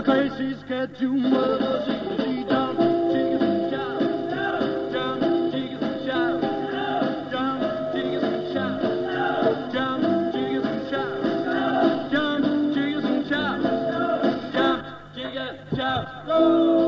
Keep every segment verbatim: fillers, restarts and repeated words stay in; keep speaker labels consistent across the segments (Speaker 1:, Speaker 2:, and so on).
Speaker 1: case she's got too much. She done chickens and shout, done chickens and shout, done chickens and shout, done chickens and shout, done chickens and shout, done chickens and shout. Go!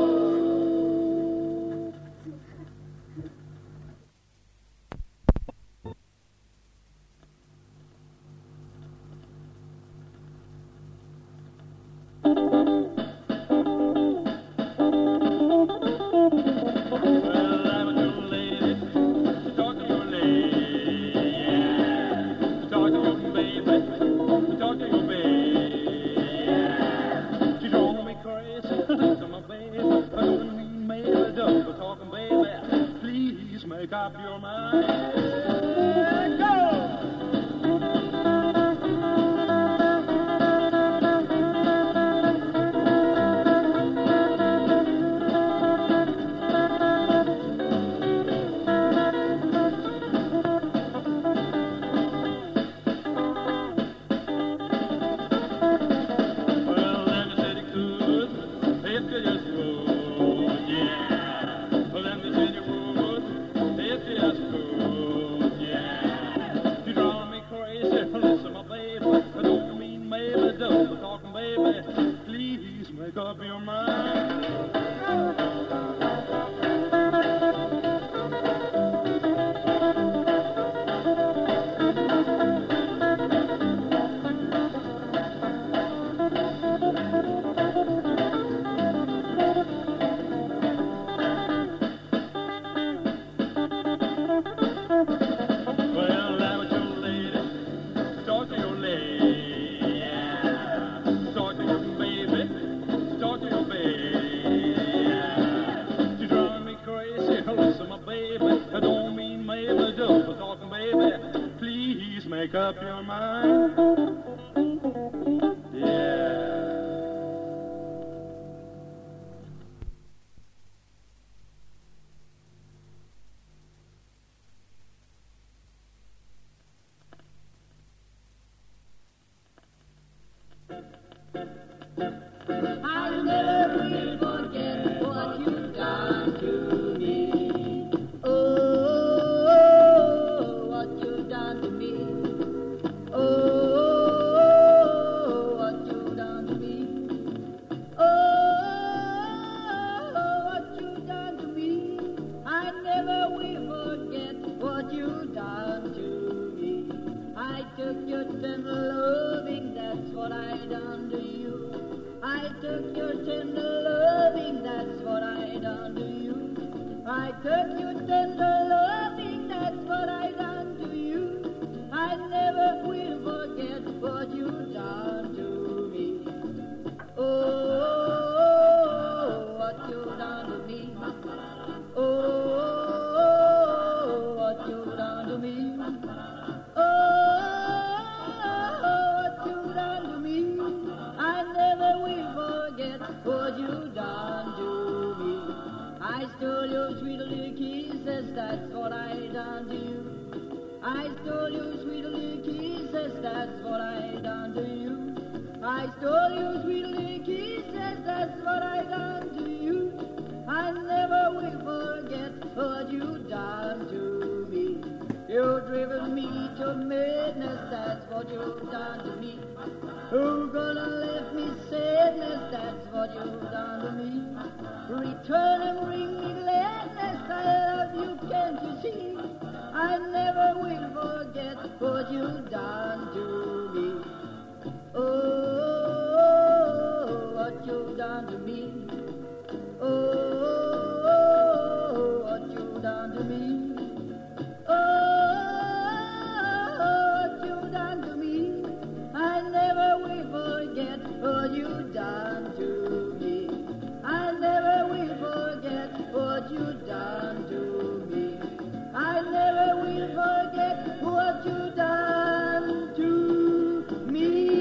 Speaker 1: Make up your mind. Go! Well, then you said you could, if you just would, yeah. Well, then you said you would. If you just could, yeah. You drive me crazy, listen, my baby. I don't mean maybe, double talking, baby. Please make up your mind. Make up your mind. Yeah.
Speaker 2: I never will forget what you've done to me. Oh, what you've done to me. Oh, what you've done to me. Oh, what you've done to me. I never will forget what you've done to me. I took your tender loving, that's what I done to you. I took your tender loving, that's what I done to you. I took your tender loving, that's what I done to you. I never will forget what you done to me. Oh, what you done to me. Oh, what you done to me. Oh, what you done to me. I never will forget what you done to me. I stole your sweet little kisses, that's what I done to you. I stole your sweet little kisses, that's what I done to you. I stole your sweet little kisses, that's what I done to you. I never will forget what you done to me. You've driven me to madness, that's what you've done to me. Who gonna let me sadness, that's what you've done to me. Return and bring me gladness, I love you, can't you see? I never will forget what you've done to me. Oh, what you've done to me. Oh, what you've done to me. Oh, what you've done to me. I never will forget what you've done to me. I never will forget what you've done to me. I never will forget what you've done to me.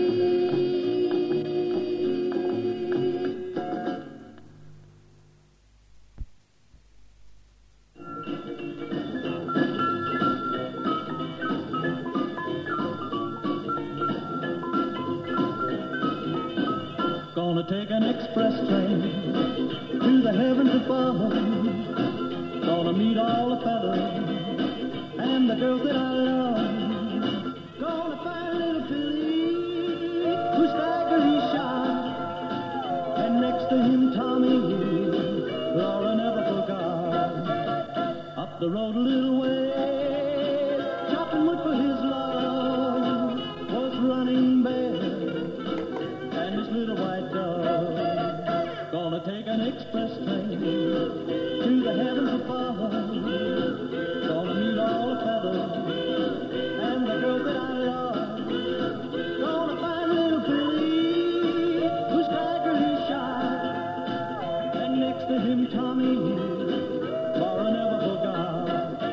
Speaker 3: Gonna take an express train to the heavens above. Gonna meet all the fellas and the girls that I love. Gonna find little Billy who staggers he's shy, and next to him Tommy, Laura never forgot. Up the road a little way, chopping wood for his love, was running bare, and his little white dove. Gonna take an express train to the heavens above. Gonna meet all the fellas and the girls that I love. Gonna find little Billy who's staggered he's shy, and next to him Tommy, Laura never forgot.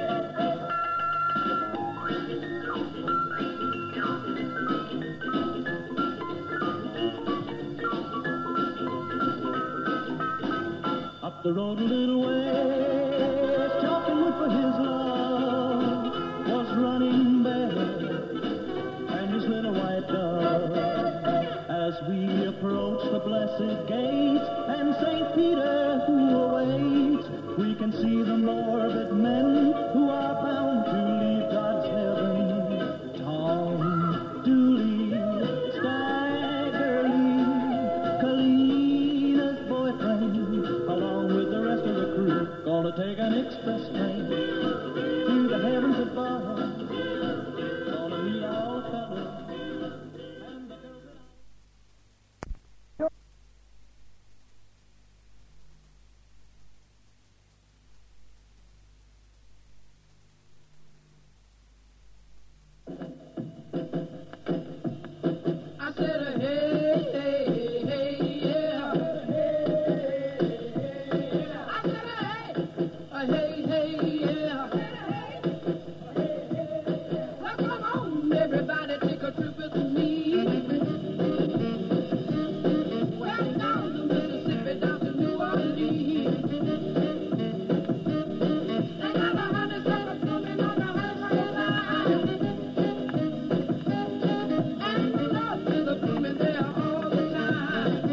Speaker 3: Up the road a little way, chopping wood for his love, was running bare, and his little white dove. As we approach the blessed gates and Saint Peter who awaits, we can see the morbid men who are bound to leave God's heaven. Tom Dooley, Staggerly, Kalina's boyfriend, along with the rest of the crew, gonna take an express train to the heavens above. Gonna meet all the fellas and the girls that
Speaker 2: I said, uh, hey, hey, hey, yeah. I said, uh, hey, uh, hey, hey, yeah. Well, come on, everybody, take a trip with me. Well, down to Mississippi, down to New Orleans. They got a honeysuckle blooming on the honeysuckle line. And love is a blooming there all the time.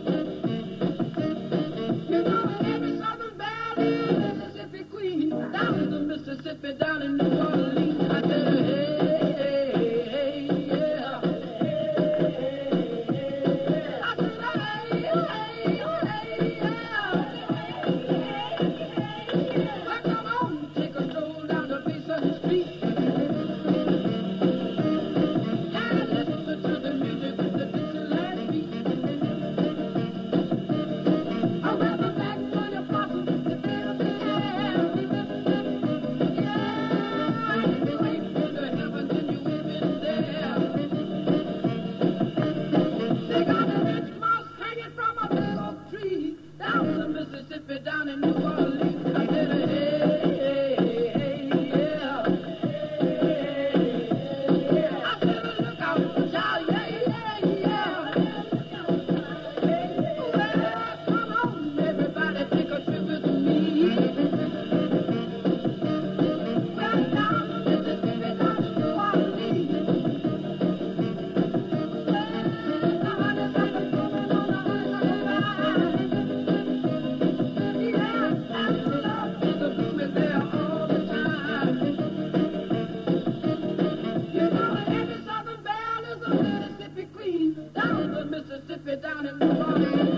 Speaker 2: You know, every southern valley, Mississippi Queen, down in the Mississippi, down in New Orleans. I said, hey, hey, hey, yeah. I said, hey, hey, hey, yeah. Well, come on, take a stroll down the Basin Street. And listen to the music with the Dixieland beat. Oh, well, the magnolia blossom, the deer of the air. Yeah, if you ain't been to heaven, then you ain't been there. They got a rich mouse hanging from a big oak tree down in the Mississippi, down in New Orleans. I said, hey, hey, hey, yeah. I said, look out, child, yeah, yeah, yeah. Well, come on, everybody, take a trip with me. Well, down the Mississippi, down to New Orleans. Well, the honeysuckle blooming on the honeysuckle line. Yeah, and love is a blooming there all the time. You know, every southern belle is a Mississippi queen, down the Mississippi, down in New Orleans.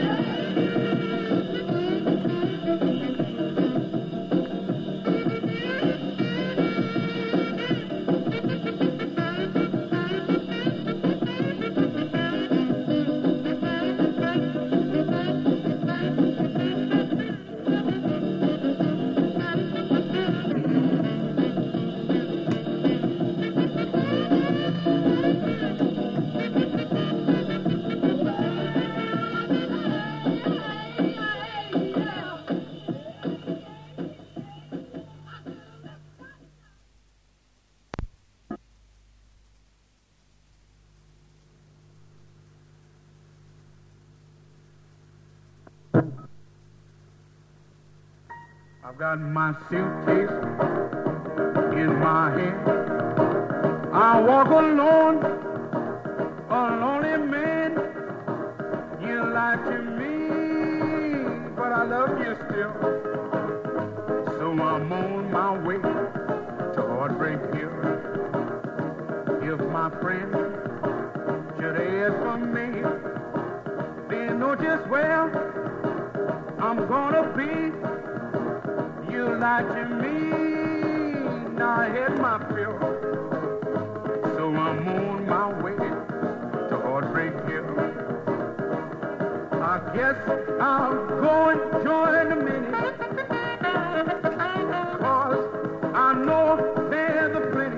Speaker 4: I've got my suitcase in my hand. I walk alone, a lonely man. You lied to me, but I love you still. So I'm on my way to Heartbreak Hill. If my friend should ask for me, they know just where I'm gonna be. You lied to me, now I had my fill. So I'm on my way to Heartbreak Hill. I guess I'll go and join the minute, 'cause I know there's a plenty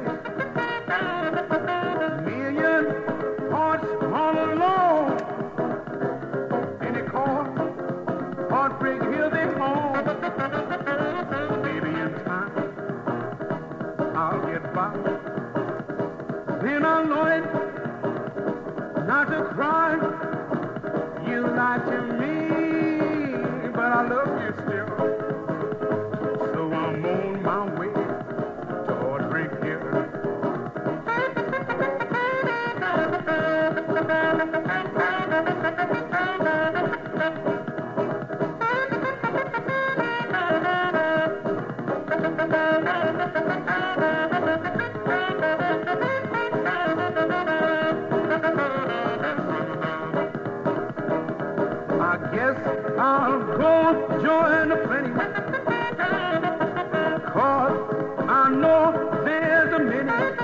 Speaker 4: million hearts all alone. And they call Heartbreak Hill their home. Maybe in time I'll get by. Then I'll know it not to cry. You lied to me, but I love you still. So I'm on my way to Heartbreak Hill. I guess I'll go join the plenty, 'cause I know there's a minute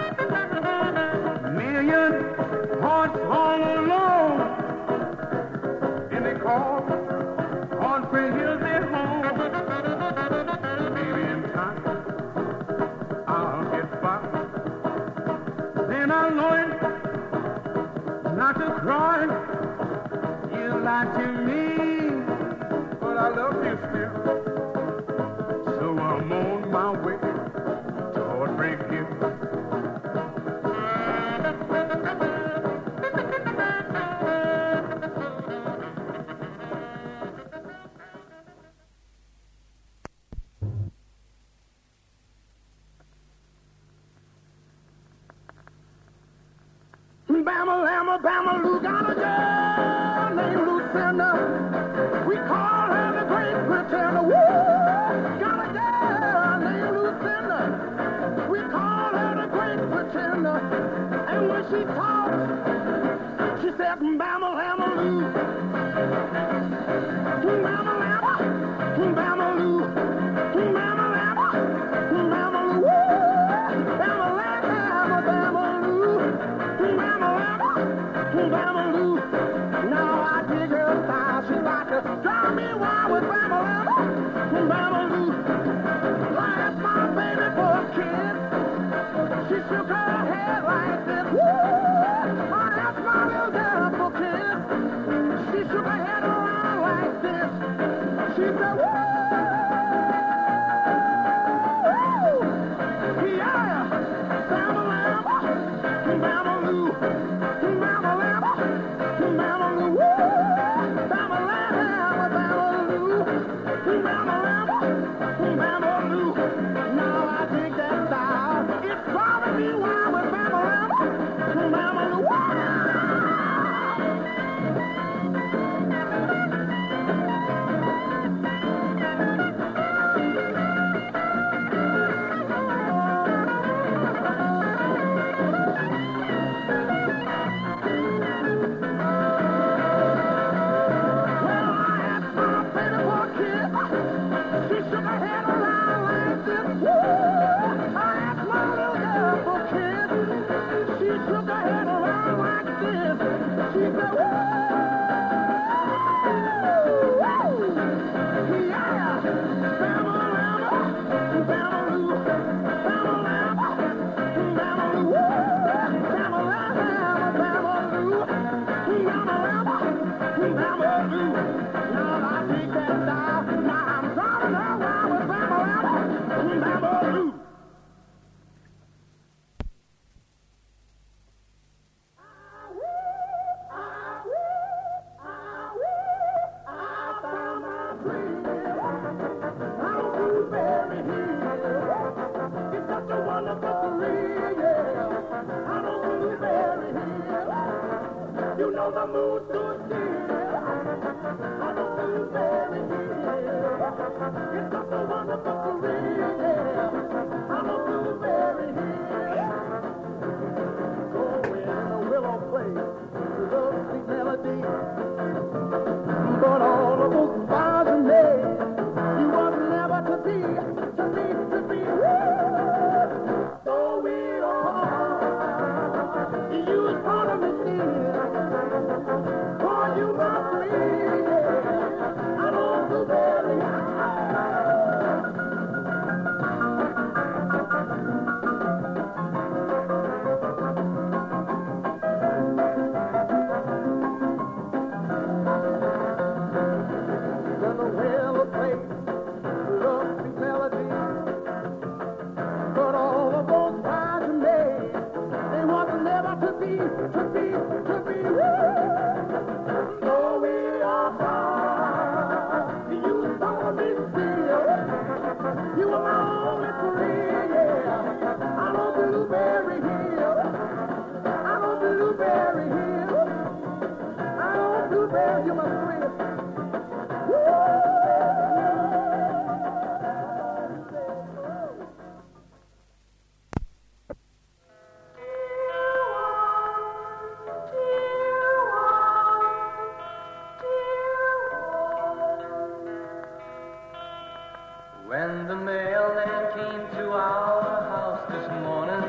Speaker 4: million hearts all alone. And they call Heartbreak Hill their home. Maybe in time I'll get by. Then I'll know it not to cry. You lied to me, but I love you still. So I'm on my way to Heartbreak Hill. Bama, Lama, Bama, Lou, got a girl named Lucinda. We call her the Great Pretender. Woo! Got a girl named Lucinda. We call her the Great Pretender. And when she talks, she said, Bama, Lama, Lou. Bama, Lama, Bama, Lou. Bama, Lama, Bama, Lou. Woo! Bama, Lama, Bama, Lou. Bama, Lama, Bama, Lou. Now I dig her style. She like to drive me wild with Bama, Lama, Bama, Lou. I asked my baby for a kiss. She shook her head like this. Woo! I asked my little girl for a kiss. She shook her head around like this. She said, woo! Yeah! Bama, Lama, Bama, Lou. Bama, Lama, Bama, Lou. Woo! Bama, Lama, Bama, Lou. Bama, Lama, Bama, Lou. Now I dig that style. It's driving me wild with Bama, Lama, Bama, Lou. Woo! You know the the mood so dear. On the blueberry hill. It's such a wonderful career, yeah. On the blueberry hill. Going in a willow place, the sweet melody. But all of those bars and days, you was never to be, to be, to be. So we are, you was part of me, dear. For you, my friend, yeah. I know blueberry.
Speaker 5: When the mailman came to our house this morning,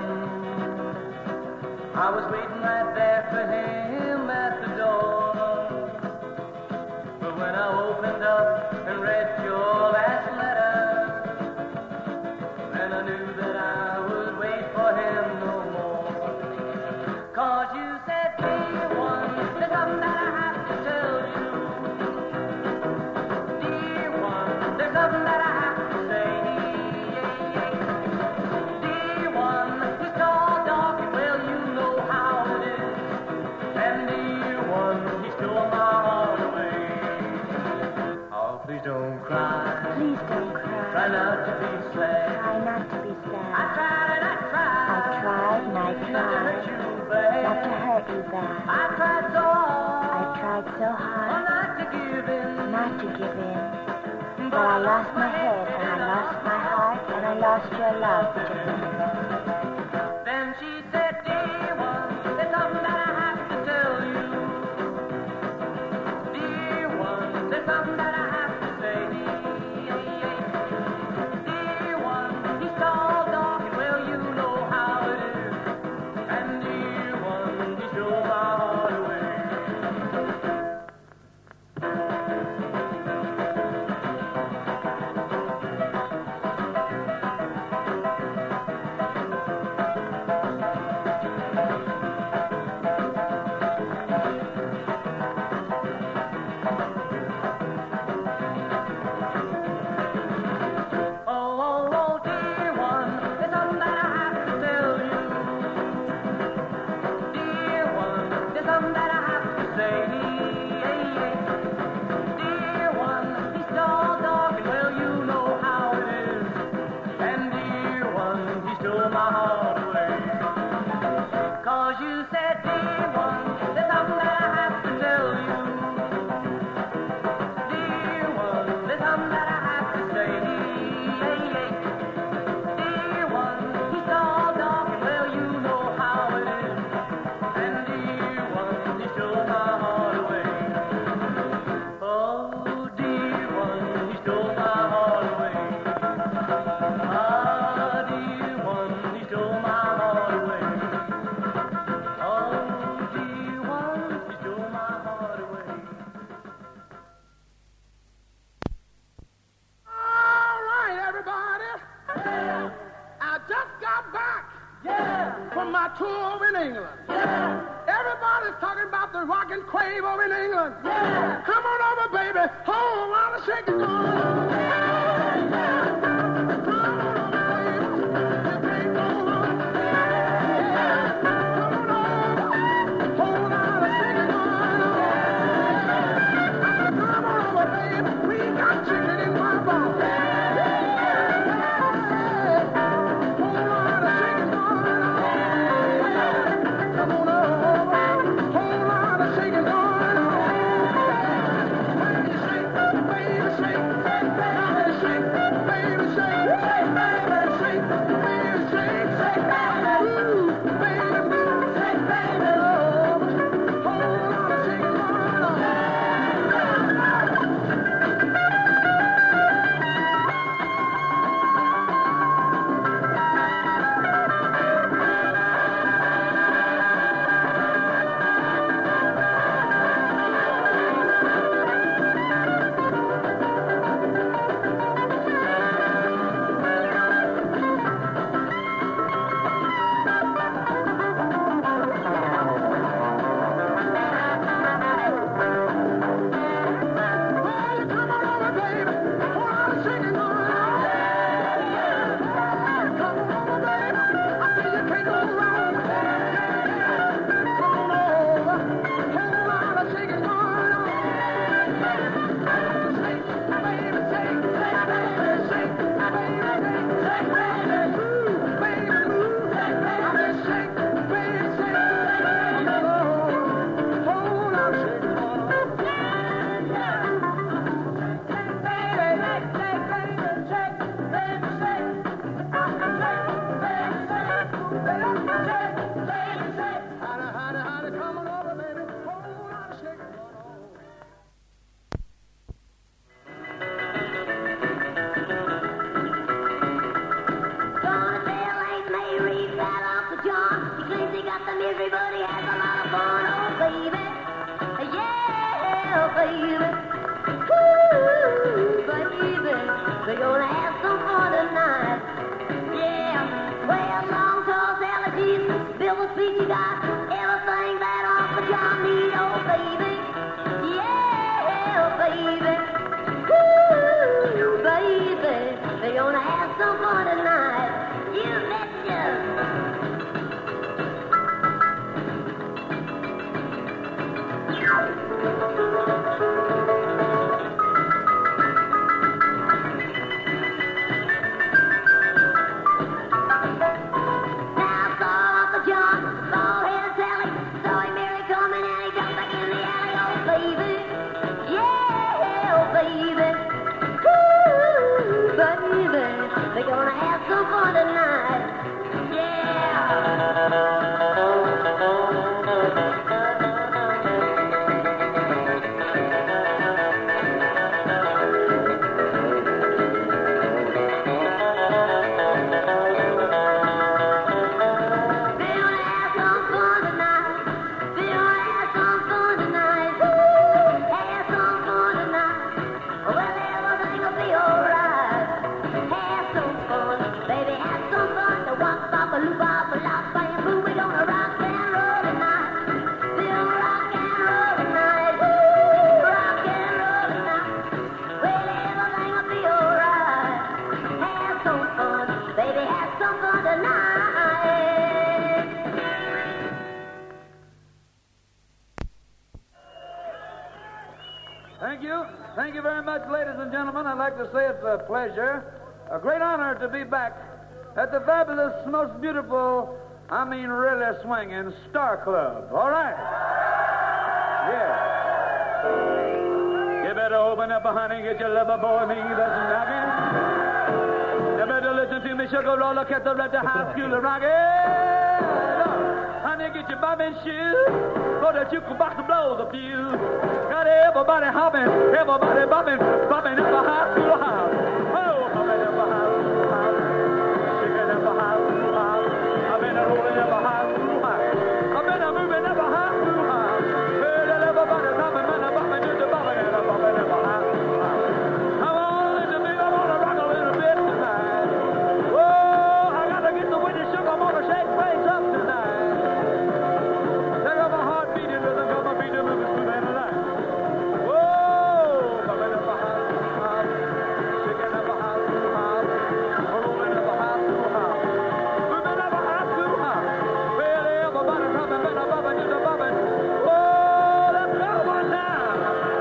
Speaker 5: I was waiting right there for him at the door. But when I opened up and read your last letter, then I knew that I would wait for him no more. 'Cause you said, dear one, there's something that I have to tell you. Dear one, there's something that I have to say. Dear one, he's tall, dark, and well, you know how it is. And dear one, he stole my heart away. Oh, please don't cry.
Speaker 6: Please don't cry.
Speaker 5: Try not to be sad.
Speaker 6: Try not to be sad.
Speaker 5: I tried and I tried.
Speaker 6: I tried and I
Speaker 5: Not to hurt
Speaker 6: tried
Speaker 5: you bad.
Speaker 6: not to hurt you bad.
Speaker 5: I tried so hard.
Speaker 6: I tried so
Speaker 5: Oh,
Speaker 6: hard
Speaker 5: not to give in.
Speaker 6: not to give in. But I lost my head and I lost my heart and I lost your love, Jane.
Speaker 5: Then she said, dear one, there's something that I have to tell you. Dear one, there's something that I have to say. Dear one, he's tall, dark, and well, you know how it is. And dear one, he stole my heart away. Oh, oh, oh, dear one, there's something that I have to tell you. Dear one, there's something that I have to say. Dear one, he's tall, dark, and well, you know how it is. And dear one, he stole my heart away. 'Cause you said, dear one, there's something that I have to tell you. Dear one, there's something that I have to say. Dear one, he's tall, dark, and well, you know how it is. And dear one, he stole my heart away. Oh, dear one, he stole my heart away. Ah, dear one, he stole my heart away. Oh, dear one, he stole my heart away.
Speaker 4: All right, everybody. I just got back from my tour over in England. Everybody's talking about the rock and crave over in England. Come on over, baby. Whole lot of shaking going on. Come on over, baby. This ain't gonna run. Come on over. Whole lot of shaking going on. Come on over, baby. We got chicken in my bowl. Whole lot of shaking going on. Come on over. Whole lot of shaking going on.
Speaker 7: yeah, baby. Ooh, baby, we're gonna have some fun tonight. Yeah, well, long, tall, Sally Jesus, Bill the speech you got, everything that Uncle John need, oh, baby. Yeah, baby. Ooh, baby, we're gonna have some fun tonight. You betcha. We're gonna have some fun tonight. Yeah.
Speaker 8: Thank you. Thank you very much, ladies and gentlemen. I'd like to say it's a pleasure, a great honor to be back at the fabulous, most beautiful, I mean really swinging Star Club. All right? Yeah. You better open up, honey, get your lover boy, me that's knocking. You better listen to me, sugar roller, cat the red to high school rockin'. Honey, get your bobbin shoes, go to jukebox to blow the fuse. Got everybody hopping, everybody bobbing, bobbing up a high school house. Oh, bobbing up a high school house, shaking up a high school house. I've been a rolling up a high school house. I've been a moving up a high school house. Well, everybody bobbing, man, bobbing, just a bobbing and a bobbing up a high school house. Come on, listen to me, I wanna rock a little bit tonight. Whoa, I gotta get the windy shook, I'm gonna shake things up tonight. Take up my heart beating rhythm, got my beat moving smooth and alive. Whoa, bobbing up a high school house, shaking up a high school house, rolling up a high school house, moving up a high school house. Well, everybody bobbing, better bobbing, just a bobbing. Whoa, let's go one time.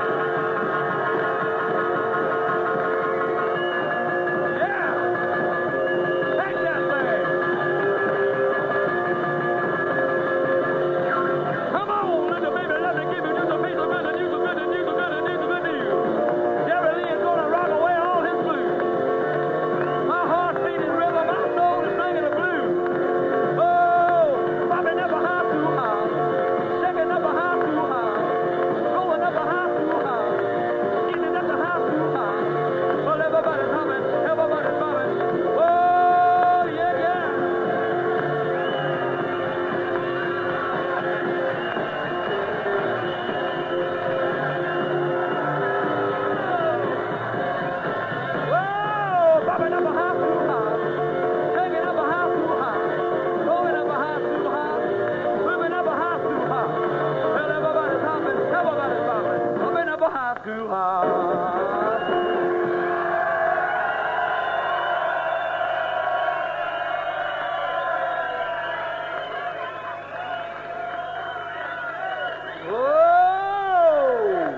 Speaker 8: Yeah, take that thing. Come on, little baby, let me give you just a piece of good news, good news, good news, good news. Jerry Lee is gonna rock away all his blues. My heart's beating rhythm, my soul is singing the blues. Oh, bobbing up a high school house, shaking up a high school house, rolling up a high school house, eating up the high school house. Well, everybody's humming, everybody's bobbing. Oh, yeah, yeah. Whoa, bobbing up a high school house, hanging up a high school house, rolling up a high school house, moving up a high school house. Well, everybody's hopping, everybody's bobbing, moving up a high school house. Whoa!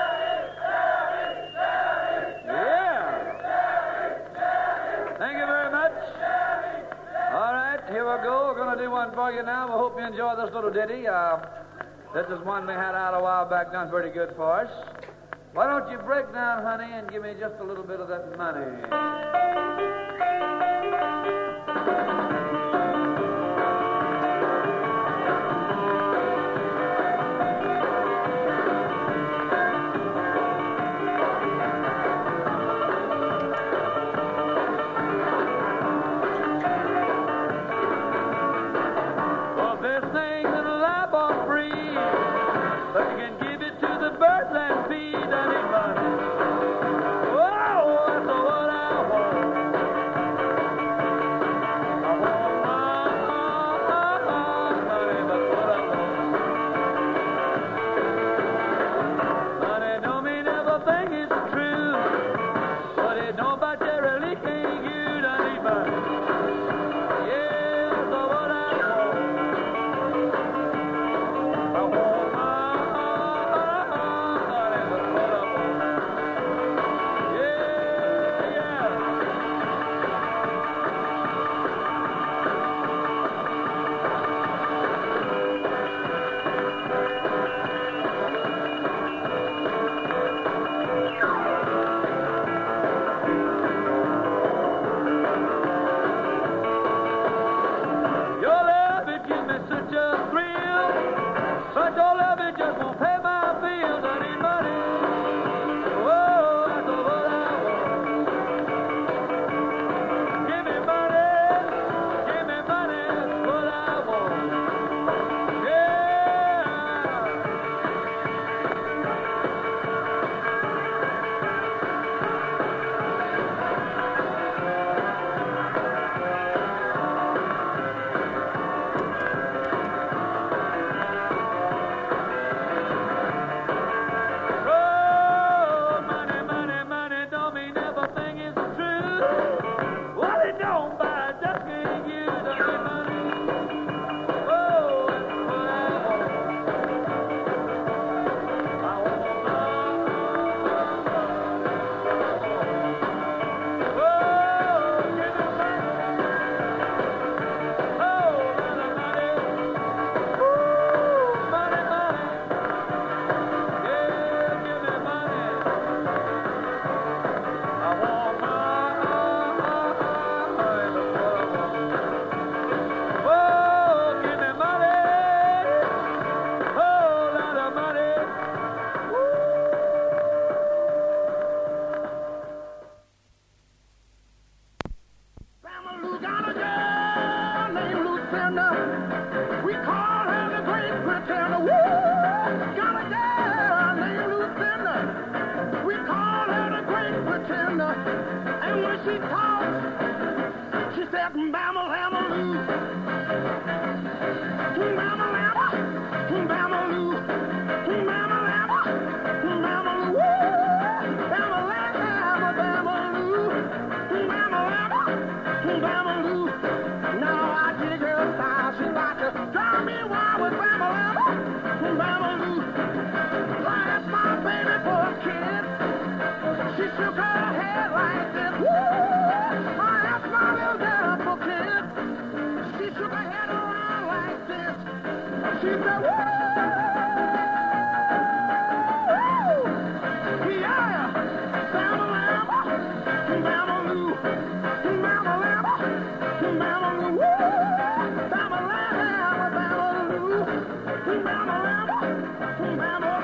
Speaker 8: Yeah. Thank you very much. All right, here we go. We're going to do one for you now. We hope you enjoy this little ditty. Uh, this is one we had out a while back, done pretty good for us. Why don't you break down, honey, and give me just a little bit of that money? Well, there's things in life are free, but you can give it to the birds and
Speaker 4: around, and when she talks, she said, Bama Lama Lou. Bama Lama, Bama Lou. Bama Lama, Bama Lou. Bama Lama, Bama Lou. Bama Lama, Bama Lou. Now I see the girl style, she like to drive me wild with Bama Lama, Bama Lou. Like my baby for a kiss. She shook her head like this. Woo! I asked my little girl for a kiss. She shook her head around like this. She said, woo! Yeah! Bama Lama, Bama Lou. Bama Lama, Bama Lou. Woo! Bama Lama, Bama Lou. Bama Lama, Bama